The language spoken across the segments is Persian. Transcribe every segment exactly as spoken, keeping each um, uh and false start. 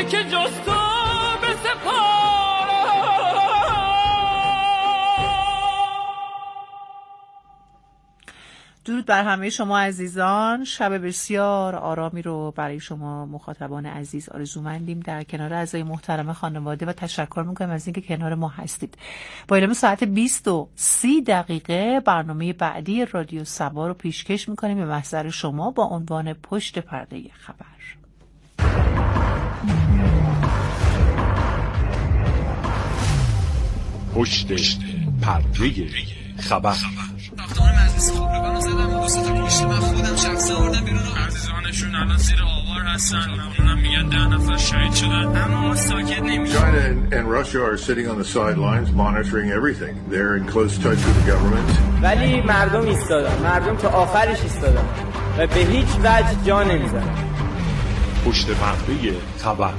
که جز تو به سپار. درود بر همه شما عزیزان. شب بسیار آرامی رو برای شما مخاطبان عزیز آرزومندیم در کنار اعضای محترم خانواده و تشکر میکنم از اینکه کنار ما هستید. با اعلام ساعت بیست و سی دقیقه برنامه بعدی رادیو صبا رو پیشکش میکنیم به محضر شما با عنوان پشت پرده خبر. پشت پرده خبر. رفتار مجلس خبرگان زدم دو سه تا کشتی من خودم شخصا آوردم بیرون. عزیزانشون الان زیر آوار هستن. اونم میگن ده نفر شهید شدن اما ما ساکت نمیشیم. China and, and Russia are sitting on the sidelines monitoring everything. They're in close touch with the government. ولی مردم ایستادن. مردم تا آخرش ایستادن و به هیچ وجه جا نمیزنن. پشت پرده خبر.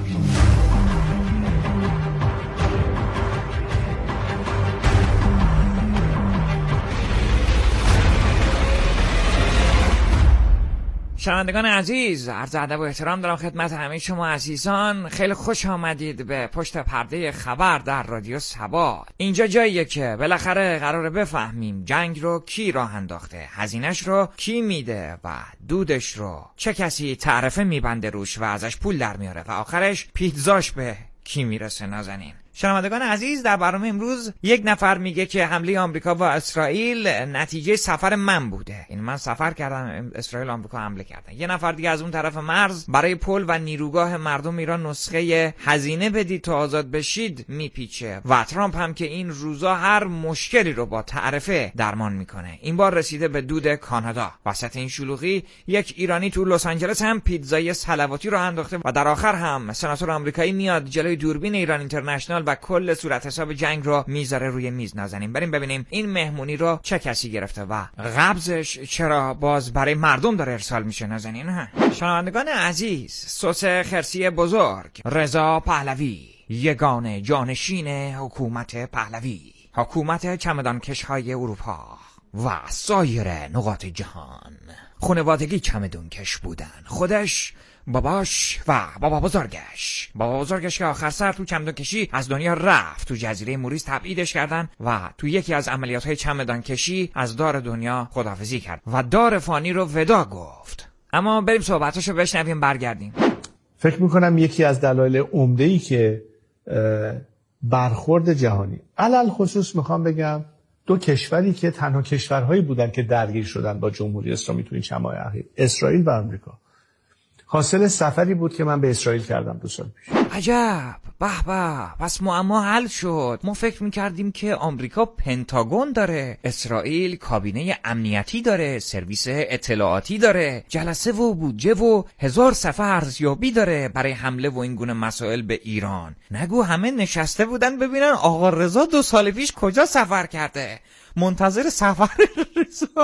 شنوندگان عزیز، عرض ادب و احترام دارم خدمت همه شما عزیزان. خیلی خوش آمدید به پشت پرده خبر در رادیو صبا. اینجا جاییه که بالاخره قراره بفهمیم جنگ رو کی راه انداخته، هزینه‌اش رو کی میده و دودش رو چه کسی تعرفه میبنده روش و ازش پول در میاره و آخرش پیتزاش به کی میرسه. نازنین شنوندگان عزیز، در برنامه امروز یک نفر میگه که حمله آمریکا و اسرائیل نتیجه سفر من بوده. این من سفر کردم، اسرائیل و آمریکا حمله کردن. یه نفر دیگه از اون طرف مرز برای پل و نیروگاه مردم ایران نسخه هزینه بدید تا آزاد بشید میپیچه و ترامپ هم که این روزا هر مشکلی رو با تعرفه درمان میکنه. این بار رسیده به دود کانادا. وسط این شلوغی یک ایرانی تو لس آنجلس هم پیتزای صلواتی رو انداخته و در آخر هم سناتور آمریکایی میاد جلوی دوربین ایران اینترنشنال و کل صورت حساب جنگ رو میذاره روی میز. نازنین بریم ببینیم این مهمونی رو چه کسی گرفته و قبضش چرا باز برای مردم داره ارسال میشه. نازنین شنوندگان عزیز، سس خرسی بزرگ رضا پهلوی، یگانه جانشین حکومت پهلوی، حکومت چمدانکش‌های اروپا و سایر نقاط جهان، خانوادگی چمدونکش بودن. خودش، باباش و بابا بزرگش. بابا بزرگش که آخر سر تو چمدان کشی از دنیا رفت. تو جزیره موریس تبعیدش کردن و تو یکی از عملیات‌های چمدان کشی از دار دنیا خداحافظی کرد و دار فانی رو ودا گفت. اما بریم صحبتاشو بشنویم برگردیم. فکر میکنم یکی از دلایل عمده‌ای که برخورد جهانی، علل خصوص میخوام بگم دو کشوری که تنها کشورهایی بودن که درگیر شدن با جمهوری اسلامی تو این چند ماه اخیر، اسرائیل و آمریکا، حاصل سفری بود که من به اسرائیل کردم دو سال پیش. عجب، به به، پس معما حل شد. ما فکر میکردیم که آمریکا پنتاگون داره، اسرائیل کابینه امنیتی داره، سرویس اطلاعاتی داره، جلسه و بودجه و هزار صفحه ارزیابی داره برای حمله و این گونه مسائل به ایران. نگو همه نشسته بودن ببینن آقا رضا دو سال پیش کجا سفر کرده، منتظر سفر رضا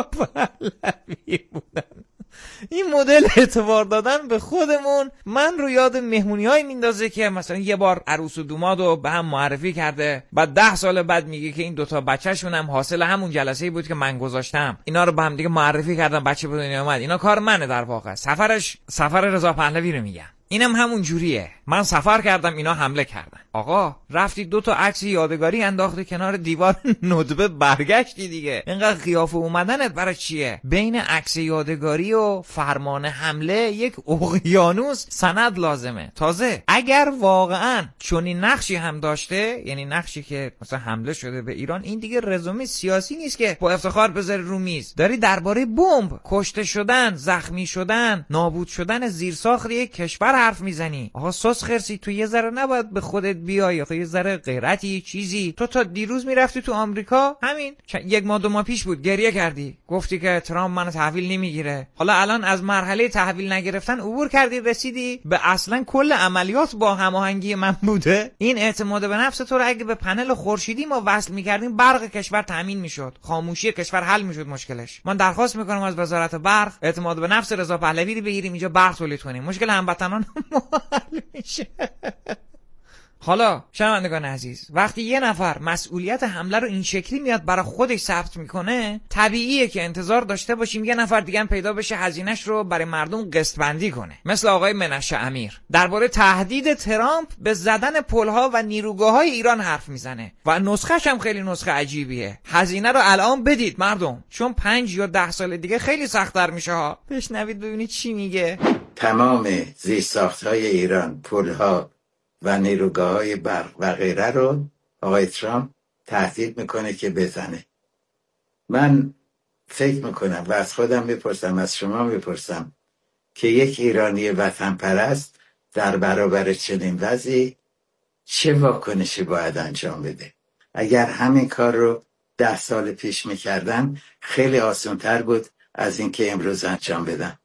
پهلوی بودن. این مدل اعتبار دادن به خودمون من رو یاد مهمونی های میندازه که مثلا یه بار عروس و دوماد رو به هم معرفی کرده، بعد ده سال بعد میگه که این دوتا بچه‌شون هم حاصل همون جلسه‌ای بود که من گذاشتم، اینا رو به هم دیگه معرفی کردم، بچه به دنیا اومد. اینا کار منه در واقع. سفرش سفر رضا پهلوی رو میگم. اینم همون جوریه. من سفر کردم، اینا حمله کردن. آقا رفتی دو تا عکس یادگاری انداختی کنار دیوار ندبه، برگشتی دیگه. اینقدر قیافه اومدنت برای چیه؟ بین عکس یادگاری و فرمان حمله یک اقیانوس سند لازمه. تازه اگر واقعا چنین نقشی هم داشته، یعنی نقشی که مثلا حمله شده به ایران، این دیگه رزومه سیاسی نیست که با افتخار بذاری رو میز. داری درباره بمب، کشته شدن، زخمی شدن، نابود شدن زیرساخت یک کشور حرف میزنی. آقا سوس خرسی، تو یه ذره نباید به خودت بیای؟ آخه یه ذره غیرتی چیزی. تو تا دیروز میرفتی تو آمریکا، همین یک ماه دو ماه پیش بود، گریه کردی، گفتی که ترامپ منو تحویل نمیگیره. حالا الان از مرحله تحویل نگرفتن عبور کردی، رسیدی به اصلا کل عملیات با هماهنگی من بوده. این اعتماد به نفس تو رو اگه به پنل خورشیدی ما وصل میکردیم، برق کشور تامین میشد، خاموشی کشور حل میشد مشکلش. من درخواست میکنم از وزارت برق اعتماد به نفس رضا پهلوی رو بگیریم اینجا برق تولید کنیم، مشکل هموطنان حل میشه. حالا شنوندگان عزیز، وقتی یه نفر مسئولیت حمله رو این شکلی میاد برای خودش ثبت میکنه، طبیعیه که انتظار داشته باشیم یه نفر دیگه هم پیدا بشه هزینه‌اش رو برای مردم قسط بندی کنه، مثل آقای منشه امیر درباره تهدید ترامپ به زدن پل‌ها و نیروگاه‌های ایران حرف میزنه و نسخه‌ش هم خیلی نسخه عجیبیه. هزینه رو الان بدید مردم، چون پنج یا ده سال دیگه خیلی سخت‌تر میشه ها. بشنوید ببینید چی میگه. تمام زیرساخت‌های ایران، پل‌ها و نیروگاه‌های برق و غیره رو آقای ترامپ تهدید میکنه که بزنه. من فکر میکنم و از خودم میپرسم، از شما میپرسم که یک ایرانی وطن پرست در برابر چنین وضعی چه واکنشی باید انجام بده؟ اگر همین کار رو ده سال پیش میکردن خیلی آسان‌تر بود از اینکه امروز انجام بدن.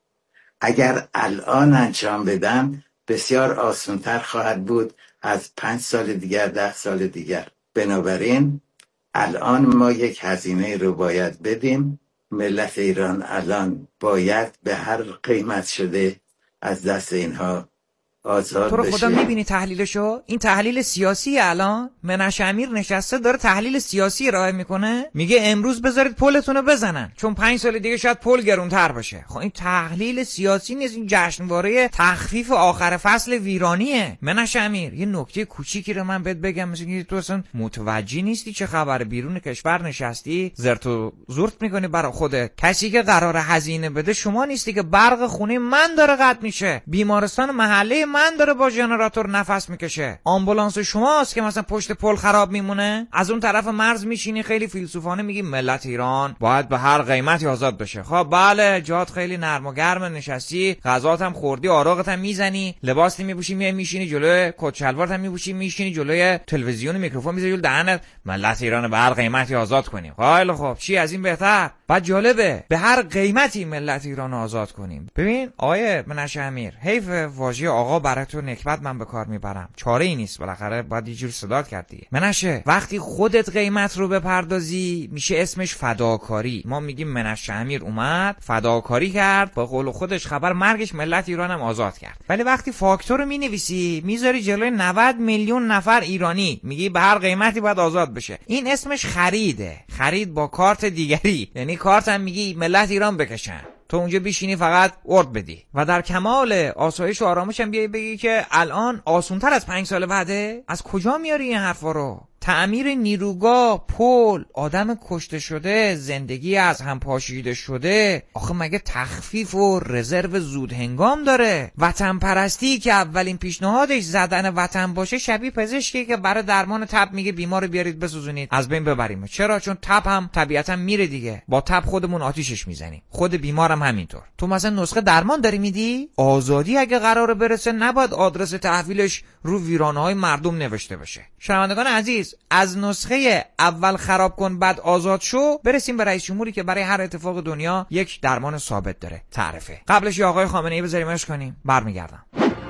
اگر الان انجام بدن بسیار آسان‌تر خواهد بود از پنج سال دیگر، ده سال دیگر. بنابراین الان ما یک هزینه رو باید بدیم. ملت ایران الان باید به هر قیمت شده از دست اینها آزاد تو رو بشه. خدا میبینی تحلیلشو؟ این تحلیل سیاسی. الان منشه امیر نشسته داره تحلیل سیاسی ارائه میکنه، میگه امروز بذارید پلتون رو بزنن چون پنج سال دیگه شاید پل گرونتر باشه. خب این تحلیل سیاسی نیست، این جشنواره تخفیف آخر فصل ویرانیه. منشه امیر یه نکته کوچیکی رو من بهت بگم، مثل اینکه تو اصلا متوجه نیستی چه خبر، بیرون کشور نشستی زرت و زورت میکنی برای خودت. کسی که قرار هزینه بده شما نیستی که. برق خونه من داره قطع میشه، بیمارستان محله من داره با ژنراتور نفس میکشه، آمبولانس شماست که مثلا پشت پل خراب میمونه. از اون طرف مرز میشینی خیلی فیلسوفانه میگی ملت ایران باید به هر قیمتی آزاد بشه. خب بله، جات خیلی نرم و گرم، نشستی غذات هم خوردی، آراغت هم میزنی، لباس میپوشی، میای میشینی جلوی کت شلوارت هم میپوشی، میشینی جلوی تلویزیون، میکروفون میذاری جلوی دهنت، ملت ایران به هر قیمتی آزاد کنیم. خیلی خب، چی از این بهتر؟ بعد جالبه، به هر قیمتی ملت ایران آزاد کنیم. ببین آیه منشه امیر، حیف واژه آقا برای تو نکبت من به کار میبرم، چاره ای نیست، بالاخره باید یه جور صدات کردی. منشه وقتی خودت قیمت رو بپردازی میشه اسمش فداکاری. ما میگیم منشه امیر اومد فداکاری کرد، با قول خودش خبر مرگش ملت ایران هم آزاد کرد. ولی وقتی فاکتور رو مینویسی میذاری جلوی نود میلیون نفر ایرانی، میگی به هر قیمتی باید آزاد بشه، این اسمش خریده. خرید با کارت دیگری، یعنی کارت هم میگی ملت ایران بکشن، تو اونجا بیشینی فقط ارد بدی و در کمال آسایش و آرامش هم بیایی بگی که الان آسونتر از پنج سال بعده. از کجا میاری این حرفا رو؟ تعمیر نیروگاه، پل، آدم کشته شده، زندگی از هم پاشیده شده، آخه مگه تخفیف و رزرو زود هنگام داره؟ وطن پرستی که اولین پیشنهادش زدن وطن باشه، شبیه پزشکی که برای درمان تب میگه بیمار بیارید بسوزونید از بین ببریم. چرا؟ چون تب هم طبیعتا میره دیگه، با تب خودمون آتیشش میزنیم، خود بیمارم همینطور. تو مثلا نسخه درمان داری میدی؟ آزادی اگه قراره برسه نباید آدرس تحویلش رو ویرانه‌های مردم نوشته بشه. شنوندگان عزیز، از نسخه اول خراب کن بعد آزاد شو برسیم به رئیس جمهوری که برای هر اتفاق دنیا یک درمان ثابت داره، تعرفه. قبلش یا آقای خامنه‌ای بذاریمش کنیم، برمیگردم.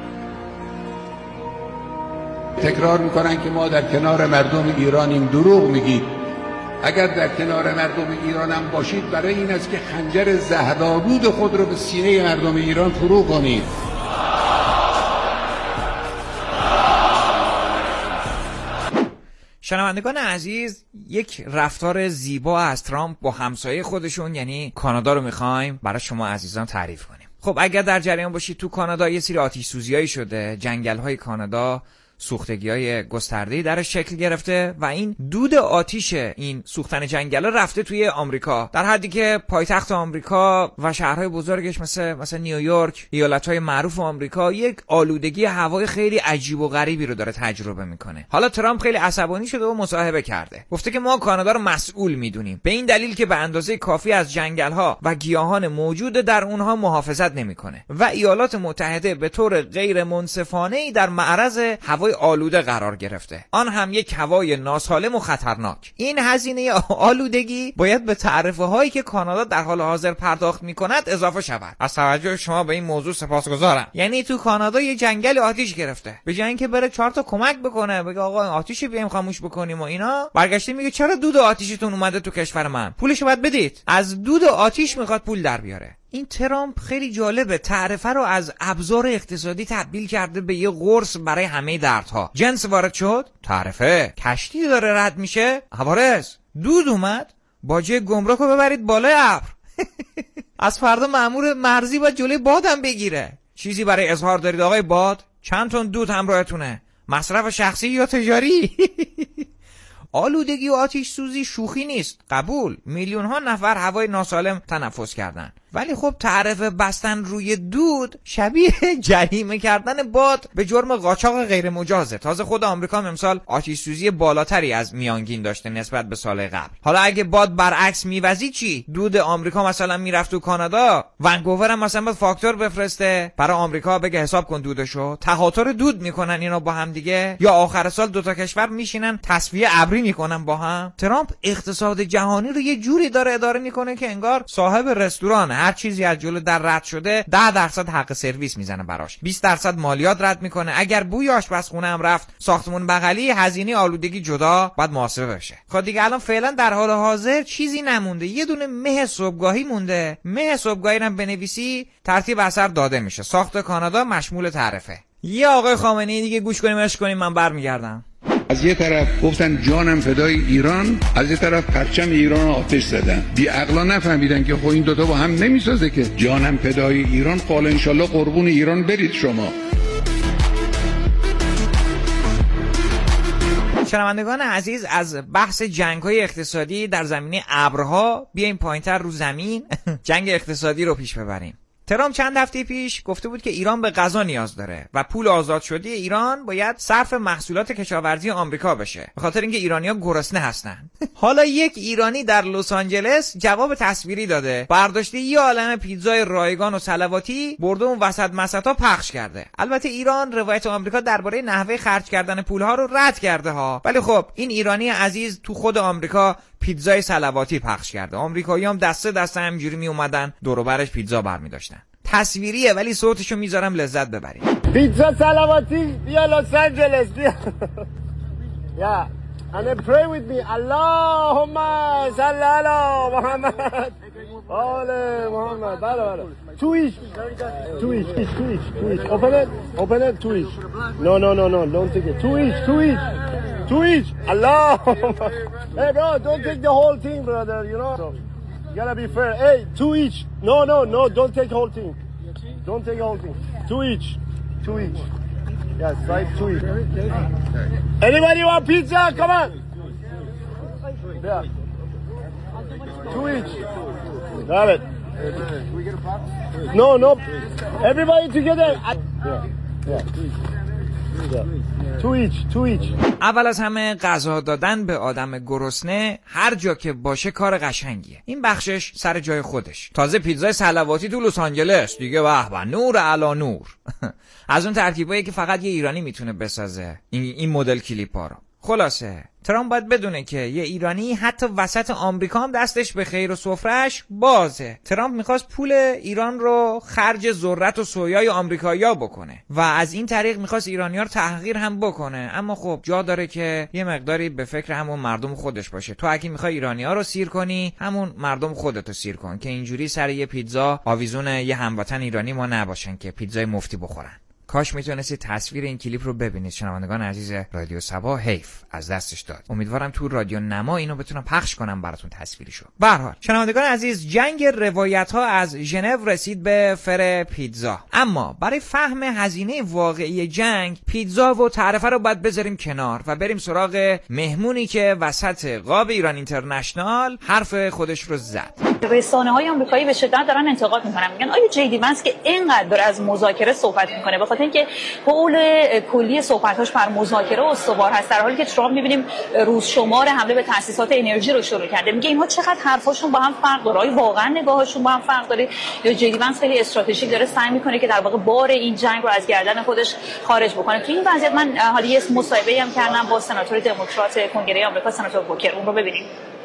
تکرار میکنن که ما در کنار مردم ایرانیم، دروغ میگید. اگر در کنار مردم ایرانم باشید برای این است که خنجر زهرآلود خود رو به سینه مردم ایران فرو کنید. شنوندگان عزیز، یک رفتار زیبا از ترامپ با همسایه خودشون یعنی کانادا رو میخوایم برای شما عزیزان تعریف کنیم. خب اگر در جریان باشید، تو کانادا یه سری آتش سوزیایی شده، جنگل‌های کانادا سوختگی‌های گسترده‌ای درش شکل گرفته و این دود آتیش این سوختن جنگل‌ها رفته توی آمریکا، در حدی که پایتخت آمریکا و شهرهای بزرگش مثل مثلا نیویورک، ایالت‌های معروف آمریکا، یک آلودگی هوای خیلی عجیب و غریبی رو داره تجربه میکنه. حالا ترامپ خیلی عصبانی شده و مصاحبه کرده، گفته که ما کانادا رو مسئول میدونیم، به این دلیل که به اندازه کافی از جنگل‌ها و گیاهان موجود در اونها محافظت نمیکنه و ایالات متحده به طور غیر منصفانه‌ای در معرض هوای آلوده قرار گرفته، آن هم یک هوای ناسالم و خطرناک. این هزینه آلودگی باید به تعرفه هایی که کانادا در حال حاضر پرداخت میکند اضافه شود. از توجه شما به این موضوع سپاسگزارم. یعنی تو کانادا یه جنگل آتیش گرفته، به جای اینکه بره چهار تا کمک بکنه، بگه آقا آتیشی بیایم خاموش بکنیم و اینا، برگشته میگه چرا دود آتیشتون اومده تو کشور من، پولشو باید بدید. از دود آتیش میخواد پول در بیاره. این ترامپ خیلی جالبه، تعرفه رو از ابزار اقتصادی تبدیل کرده به یه قرص برای همه دردها. جنس وارد شد، تعرفه. کشتی داره رد میشه، عوارض. دود اومد، باجه گمرک رو ببرید بالای ابر. از فردا مأمور مرزی باید جلوی بادم بگیره. چیزی برای اظهار دارید آقای باد؟ چند تن دود همراهتونه؟ مصرف شخصی یا تجاری؟ آلودگی و آتش سوزی شوخی نیست، قبول. میلیون ها نفر هوای ناسالم تنفس کردن، ولی خب تعرفه بستن روی دود شبیه جریمه کردن باد به جرم قاچاق غیر مجازه. تازه خود آمریکا امسال آتش سوزی بالاتری از میانگین داشته نسبت به سال قبل. حالا اگه باد برعکس میوزی چی؟ دود آمریکا مثلا میرفت تو کانادا، ونکوور هم مثلا فاکتور بفرسته برای آمریکا، بگه حساب کن دودشو. تهاتر دود میکنن اینا با هم دیگه، یا آخر سال دوتا کشور میشینن تصفیه ابری میکنن با هم. ترامپ اقتصاد جهانی رو یه جوری داره اداره میکنه که انگار صاحب رستوران، هر چیزی از جلو در رد شده ده درصد حق سرویس میزنه براش، بیست درصد مالیات رد میکنه. اگر بوی آشپزخونه هم رفت ساختمون بغلی، هزینه آلودگی جدا باید محاسبه بشه. خب دیگه الان فعلا در حال حاضر چیزی نمونده، یه دونه مه صبحگاهی مونده. مه صبحگاهی رو بنویسی ترتیب اثر داده میشه. ساخت کانادا مشمول تعرفه. یه آقای خامنه‌ای دیگه گوش کنیم عشق کنیم، من برمیگردم. از یه طرف گفتن جانم فدای ایران، از یه طرف پرچم ایران رو آتش زدن. بی عقلا نفهمیدن که خب این دوتا با هم نمیسازه که. جانم فدای ایران، قال انشالله قربون ایران برید شما. شنوندگان عزیز، از بحث جنگ‌های اقتصادی در زمینه ابرها بیایم پایین‌تر رو زمین جنگ اقتصادی رو پیش ببریم. ترامپ چند هفته پیش گفته بود که ایران به غذا نیاز داره و پول آزاد شده ایران باید صرف محصولات کشاورزی آمریکا بشه، به خاطر اینکه ایرانی‌ها گرسنه هستن. حالا یک ایرانی در لس آنجلس جواب تصویری داده، برداشته یه عالمه پیتزای رایگان و صلواتی برده اون وسط مسطا پخش کرده. البته ایران روایت آمریکا درباره نحوه خرج کردن پولها رو رد کرده ها، ولی خب این ایرانی عزیز تو خود آمریکا پیتزای صلواتی پخش کرده. آمریکایی‌ها هم دسته دسته همینجوری می اومدن دور و برش پیتزا برمی‌داشتن. تصویریه ولی صوتشو میذارم لذت ببرید. پیتزا صلواتی بیا لس آنجلس بیا. یا and pray with me. اللهم صل علی محمد. آل محمد. بله بله. Two each. Two each. Two each. Two each. Open it. Open it. Two each. No no no no. Don't take it. Two each. Two each. Two each. Allah. Hey bro, don't take the whole thing, brother. You know. So, you gotta be fair. Hey, two each. No no no. Don't take the whole thing. Don't take the whole thing. Two each. Two each. Yes, right. Two each. Anybody want pizza? Come on. Yeah. Two each. Got it. No, no. Everybody together. Yeah. Yeah. Yeah. Two each. Two each. اول از همه غذا دادن به آدم گرسنه هر جا که باشه کار قشنگیه. این بخشش سر جای خودش. تازه پیتزای صلواتی تو لس آنجلس دیگه به به نور علی نور. از اون ترکیبایی که فقط یه ایرانی میتونه بسازه این این مدل کلیپا رو. خلاصه ترامپ باید بدونه که یه ایرانی حتی وسط آمریکا هم دستش به خیر و سفرهش بازه. ترامپ میخواست پول ایران رو خرج ذرت و سویای آمریکایی‌ها بکنه و از این طریق میخواست ایرانی‌ها رو تحقیر هم بکنه، اما خب جا داره که یه مقداری به فکر همون مردم خودش باشه. تو اگه میخوای ایرانی‌ها رو سیر کنی، همون مردم خودتو سیر کن که اینجوری سر یه پیتزا آویزون یه هموطن ایرانی ما نباشن که پیتزای مفتی بخورن. کاش میتونستید تصویر این کلیپ رو ببینید. شنوندگان عزیز رادیو صبا، حیف از دستش داد. امیدوارم تو رادیو نما اینو بتونم پخش کنم براتون تصویریشو. به هر حال شنوندگان عزیز، جنگ روایت ها از ژنو رسید به فر پیتزا، اما برای فهم هزینه واقعی جنگ، پیتزا و تعرفه رو باید بذاریم کنار و بریم سراغ مهمونی که وسط قاب ایران اینترنشنال حرف خودش رو زد. رسانه‌های آمریکایی به شدت دارن انتقاد میکنن، میگن آیا جی دی وانس که اینقدر داره از مذاکره صحبت میکنه، بخاطر اینکه حول کلی صحبتاش بر مذاکره استوار هست، در حالی که ترامپ میبینیم روز شمار حمله به تأسیسات انرژی رو شروع کرده. میگه اینها چقدر حرفاشون با هم فرق داره، آیا واقعا نگاهشون با هم فرق داره یا جی دی وانس خیلی استراتژیک داره سعی میکنه که در واقع بار این جنگ رو از گردن خودش خارج بکنه. تو این وضعیت من حالا یه مصاحبه‌ای هم کردم با سناتور دموکرات کنگره آمریکا، سناتور بوکر، اون رو ببینیم.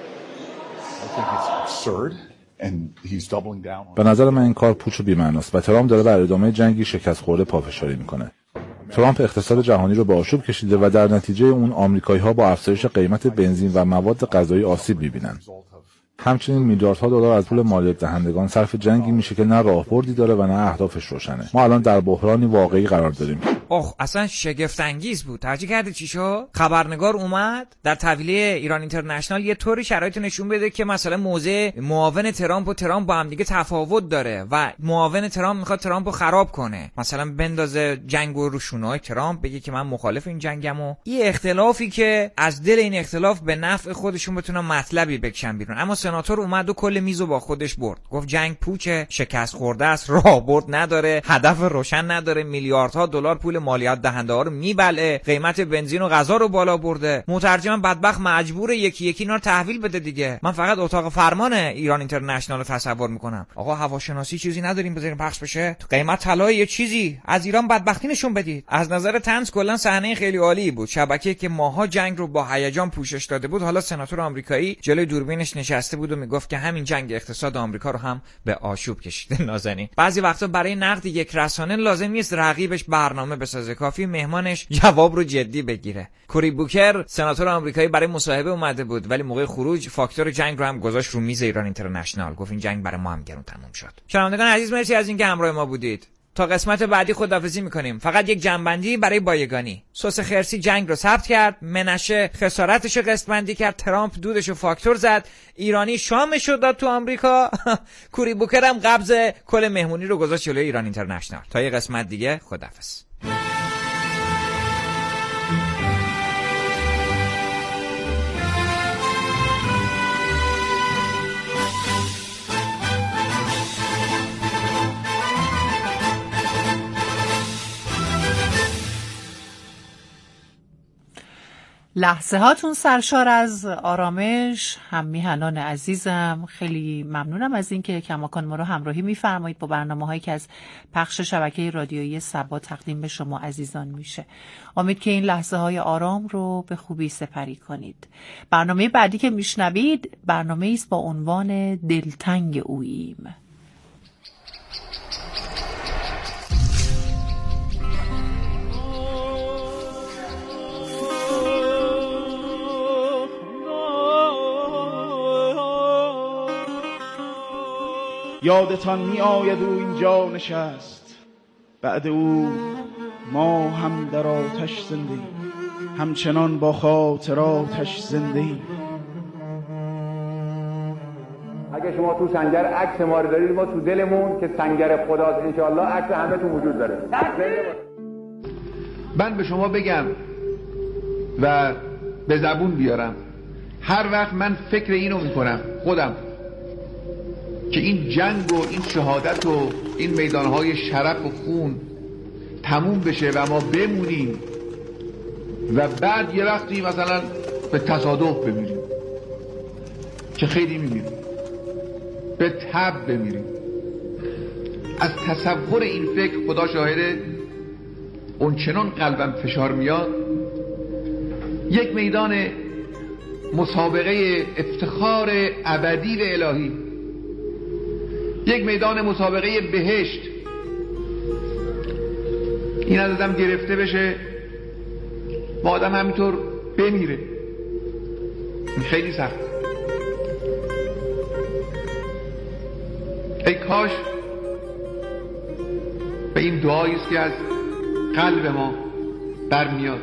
به نظر من این کار پوچ و بی‌معناست و ترامپ داره بر ادامه جنگی شکست خورده پافشاری میکنه. ترامپ اقتصاد جهانی رو به آشوب کشیده و در نتیجه اون آمریکایی‌ها با افزایش قیمت بنزین و مواد غذایی آسیب می‌بینن. همچنین میلیاردها دلار از پول مالیات دهندگان صرف جنگی میشه که نه راهبردی داره و نه اهدافش روشنه. ما الان در بحرانی واقعی قرار داریم. اوه اصلا شگفت انگیز بود. توجه کردی چی شد؟ خبرنگار اومد در تحویل ایران اینترنشنال یه طوری شرایط نشون بده که مثلا موضع معاون ترامپ و ترامپ با هم دیگه تفاوت داره و معاون ترامپ میخواد ترامپو خراب کنه، مثلا بندازه جنگو رو شونه‌های ترامپ، بگه که من مخالف این جنگم و این اختلافی که از دل این اختلاف به نفع خودشون بتونن مطلبی بکشن بیرون. اما سناتور اومد و کل میزو با خودش برد، گفت جنگ پوچه، شکست خورده است، راهبرد نداره، هدف روشن نداره، میلیاردها دلار پول مالیات دهنده ها رو میبله، قیمت بنزین و غذا رو بالا برده. مترجم بدبخت مجبوره یکی یکی اینا رو تحویل بده دیگه. من فقط اتاق فرمان ایران اینترنشنال رو تصور میکنم. آقا هواشناسی چیزی نداریم بذاریم پخش بشه؟ تو قیمت طلای یه چیزی از ایران بدبختی نشون بدید. از نظر طنز کلا صحنه خیلی عالی بود. شبکه که ماها جنگ رو با هیجان پوشش داده بود، حالا سناتور آمریکایی جلوی دوربینش نشسته بود و میگفت که همین جنگ اقتصاد آمریکا رو هم به آشوب کشیده. نازنین بعضی وقتا برای نقد یک رسانه لازم نیست رقیبش برنامه بسازه، کافی مهمانش جواب رو جدی بگیره. کوری بوکر سناتور آمریکایی برای مصاحبه اومده بود، ولی موقع خروج فاکتور جنگ رو هم گذاشت رو میز ایران اینترنشنال، گفت این جنگ برای ما هم گرون تموم شد. شنوندگان عزیز مرسی از اینکه همراه ما بودید. تا قسمت بعدی خداحافظی میکنیم. فقط یک جنبندی برای بایگانی. سوس خرسی جنگ رو ثبت کرد، منشه خسارتش رو قسمت‌بندی کرد، ترامپ دودش رو فاکتور زد، ایرانی شامش رو داد تو آمریکا. کوری بوکر هم قبض کل مهمونی رو گذاشت جلوی ایران اینترنشنال. تا یه قسمت دیگه خداحافظ. لحظه هاتون سرشار از آرامش. هم میهنان عزیزم خیلی ممنونم از اینکه کماکان ما رو همراهی میفرمایید با برنامه‌هایی که از پخش شبکه رادیویی صبا تقدیم به شما عزیزان میشه. امید که این لحظه های آرام رو به خوبی سپری کنید. برنامه بعدی که میشنوید برنامه است با عنوان دلتنگ اوییم. یادتان می آید او اینجا نشست، بعد او ما هم در آتش زنده، همچنان با خاطراتش زنده. اگه شما تو سنگر عکس ما رو دارید، ما تو دلمون که سنگر خداست انشاءالله عکس همه تو وجود داره. من به شما بگم و به زبون بیارم، هر وقت من فکر اینو میکنم خودم که این جنگ و این شهادت و این میدانهای شرف و خون تموم بشه و ما بمونیم و بعد یه وقتی مثلا به تصادف بمیریم که خیلی میمیریم، به تب بمیریم، از تصور این فکر خدا شاهده اون چنان قلبم فشار میاد. یک میدان مسابقه افتخار ابدی و الهی، یک میدان مسابقه بهشت، این از آدم گرفته بشه و آدم همینطور بمیره، این خیلی سخت. ای کاش به این دعایی است که از قلب ما برمیاد،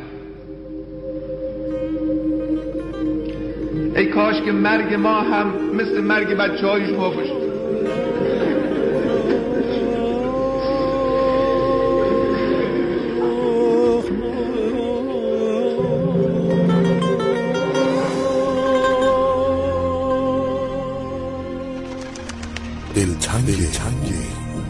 ای کاش که مرگ ما هم مثل مرگ بچه های شما باشه. دلتنگی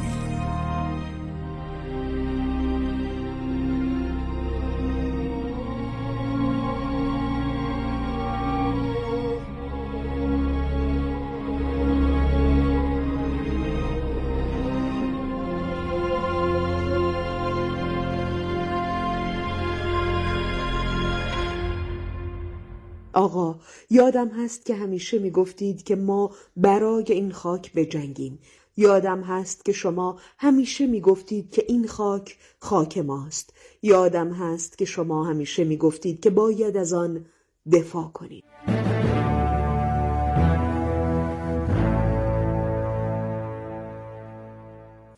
آقا، یادم هست که همیشه می گفتید که ما برای این خاک بجنگیم. یادم هست که شما همیشه می گفتید که این خاک خاک ماست. یادم هست که شما همیشه می گفتید که باید از آن دفاع کنیم.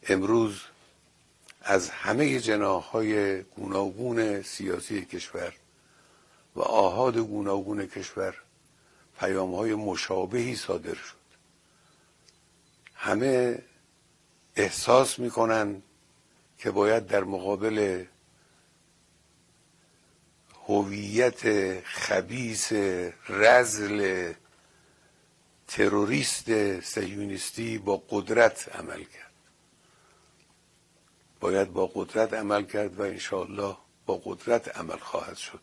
امروز از همه جناح‌های گوناگون سیاسی کشور و آحاد گوناگون کشور پیام‌های مشابهی صادر شد. همه احساس می‌کنند که باید در مقابل هویت خبیث رذل تروریست صهیونیستی با قدرت عمل کرد. باید با قدرت عمل کرد و انشاءالله با قدرت عمل خواهد شد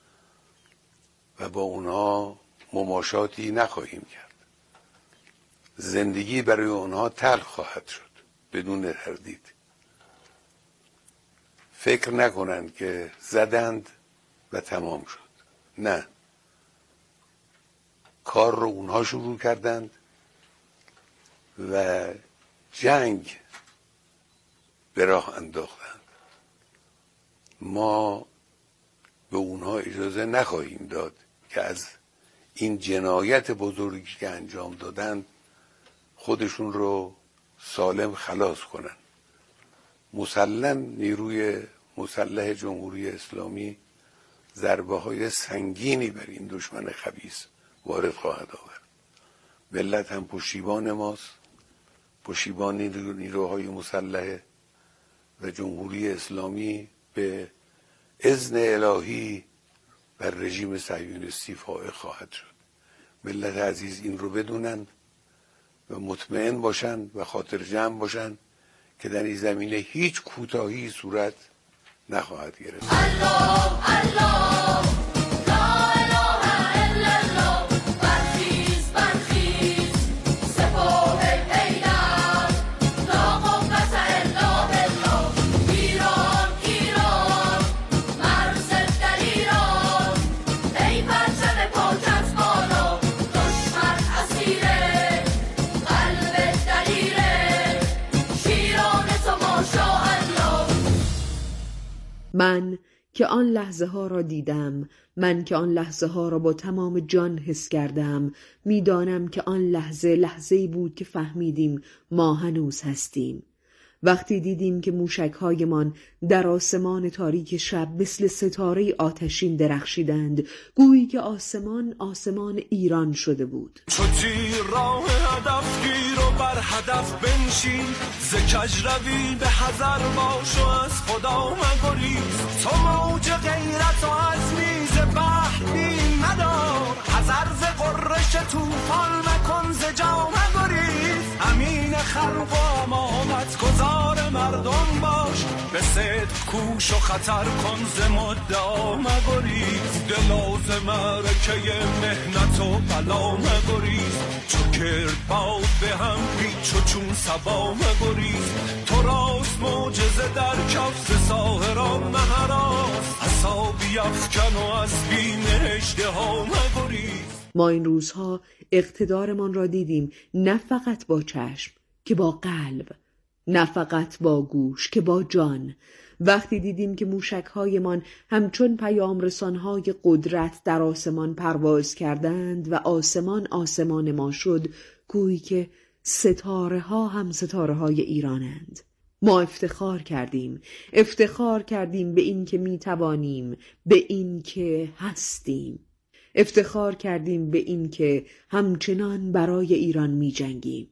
و با اونها مماشاتی نخواهیم کرد. زندگی برای اونها تلخ خواهد شد بدون تردید. فکر نکنند که زدند و تمام شد. نه، کار رو اونها شروع کردند و جنگ به راه انداختند. ما به اونها اجازه نخواهیم داد که از این جنایت بزرگی که انجام دادند خودشون رو سالم خلاص کنن. مسلم نیروی مسلح جمهوری اسلامی ضربه های سنگینی بر این دشمن خبیث وارد خواهد آورد. ملت هم پشتیبان ماست، پشتیبان نیروهای مسلح و جمهوری اسلامی به اذن الهی بر رژیم صهیونیستی فائق خواهد شد. ملت عزیز این رو بدونن و مطمئن باشن و خاطر جمع باشن که در این زمینه هیچ کوتاهی صورت نخواهد گرفت. الله الله لا اله الا الله برخیز برخیز سپاه پیدر لا قوت الا بالله ایران ایران مرز در ایران ای پرچم پاکت بالا دشمن اسیره قلب دلیره شیران تو ماشاءالله. من که آن لحظه ها را دیدم، من که آن لحظه ها را با تمام جان حس کردم، میدانم که آن لحظه لحظه‌ای بود که فهمیدیم ما هنوز هستیم. وقتی دیدیم که موشک‌هایمان در آسمان تاریک شب مثل ستاره آتشین درخشیدند، گویی که آسمان آسمان ایران شده بود. چو تیر راه هدف گیر و بر هدف بنشین، ز کج روی به حذر باش و از خدا مگریز. تو موج غیرت و عزمی ز بحر بیم مدار، حذر ز غرش طوفان مکن ز جا مگریز. امین خلق و امامت گذار مردم باش، به صدق کوش و خطر کن ز مدعا مگریز. دلا ز معرکه مهنت و بلا مگریز، چو کرد باد به هم پیچ و چون صبا مگریز. تو راست معجزه در کف ز ساحران مهراز، عصا بیفکن و از بیم اژدها مگریز. ما این روزها اقتدارمان را دیدیم، نه فقط با چشم که با قلب، نه فقط با گوش که با جان. وقتی دیدیم که موشک‌هایمان همچون پیام رسان‌های قدرت در آسمان پرواز کردند و آسمان آسمان ما شد، گویی که ستاره ها هم ستاره های ایرانند. ما افتخار کردیم، افتخار کردیم به این که می توانیم، به این که هستیم. افتخار کردیم به این که همچنان برای ایران می جنگیم.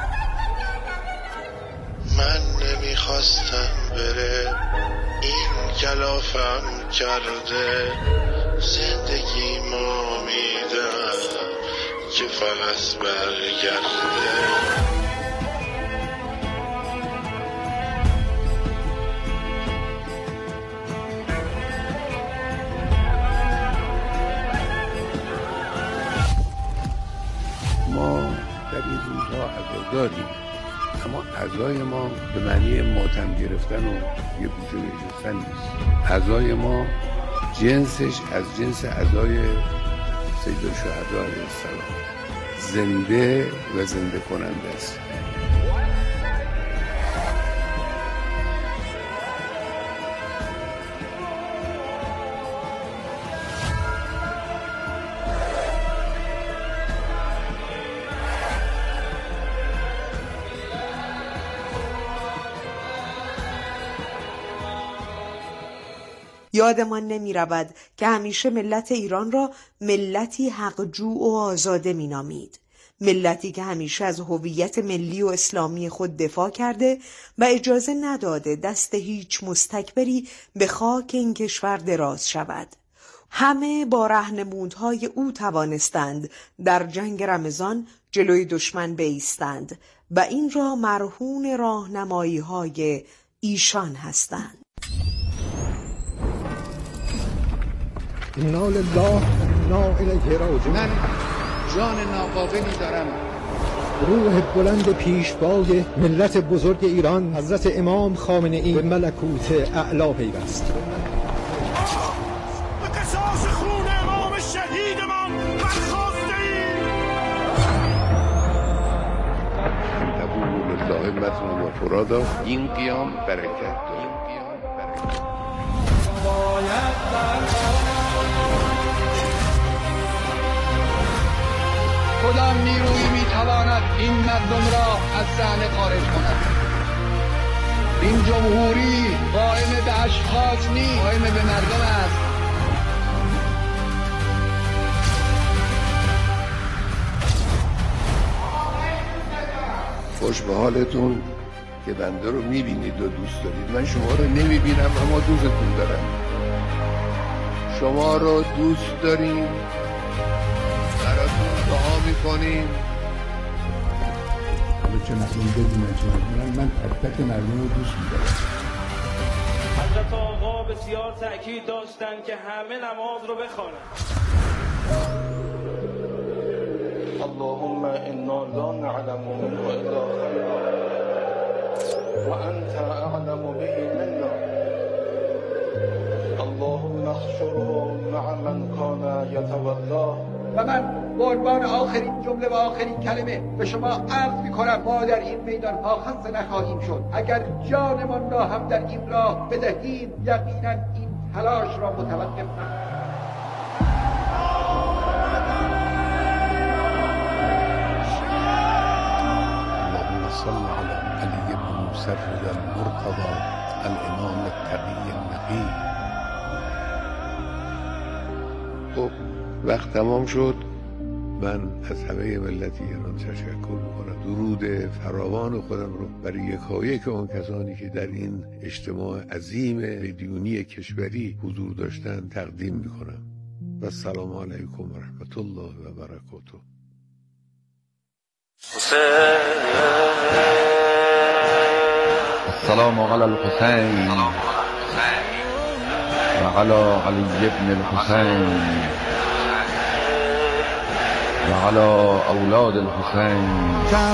من نمیخواستم بره، این کلافم کرده. زندگی ما میدم که فقط برگرده. ما در این روزها عزا داریم، اما عزای ما به معنی ماتم گرفتن و یه گوشه نشستن نیست. عزای ما جنسش از جنس عزای سید الشهدا علیه السلام، زنده و زنده کننده است. یادمان نمی رود که همیشه ملت ایران را ملتی حقجو و آزاده می نامید. ملتی که همیشه از هویت ملی و اسلامی خود دفاع کرده و اجازه نداده دست هیچ مستکبری به خاک این کشور دراز شود. همه با راهنمودهای او توانستند در جنگ رمضان جلوی دشمن بایستند و این را مرهون راهنمایی‌های ایشان هستند. انا لله و انا الیه راجعون. من جان ناقابلی دارم. روح بلند پیشوای ملت بزرگ ایران حضرت امام خامنه ای به ملکوت اعلی پیوست. به قصاص خون امام شهیدمان برخاسته ایم. تبو لله متن و فرادا. این قیام برکت داره. کدام نیرویی میتواند این مردم را از صحنه خارج کند؟ این جمهوری قائم به اشخاص نیست، قائم به مردم است. خوش به حالتون که بنده رو میبینید و دوست دارید. من شما رو نمیبینم اما دوستتون دارم. شما رو دوست داریم، براتون دعا میکنیم. حالا چه نکنیم بدونن چه من تک تک مردم رو دوست میدارم. حضرت آقا بسیار تأکید داشتن که همه نماز رو بخوانن. اللهم انا لا نعلم منه الا خیرا و انت اعلم به منا. اللهم احشره مع من کان یتولا. و من به عنوان آخرین جمله و آخرین کلمه به شما عرض میکنم ما در این میدان ها خسته نخواهیم شد. اگر جانمان را هم در این راه بدهیم یقینا این تلاش را متوقف نکنیم. اللهم صل علی علی بن موسی المرتضی الامام التقی النقی. خب وقت تمام شد. من از همه ملت ایران تشکر میکنم. درود فراوان خودم رو برای یکایک اون کسانی که در این اجتماع عظیم میلیونی کشوری حضور داشتن تقدیم میکنم. و السلام علیکم و رحمت الله و برکاته. السلام علی الحسین و علی علی ابن الحسین و علی اولاد الحسین.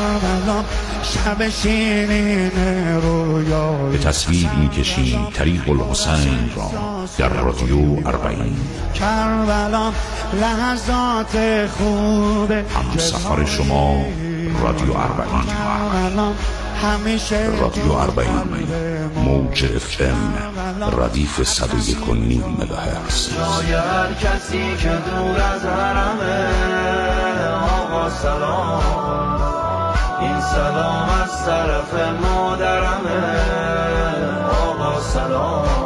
به تصویر می‌کشیم طریق الحسین را در رادیو اربعین. لحظات خوب هم سفر شما رادیو اربعین. رادیو اربعین موج اف ام ردیف صد و یک و نیم مگاهرتز. هر کسی که دور از حرمه آقا سلام. این سلام از طرف مادرمه آقا سلام.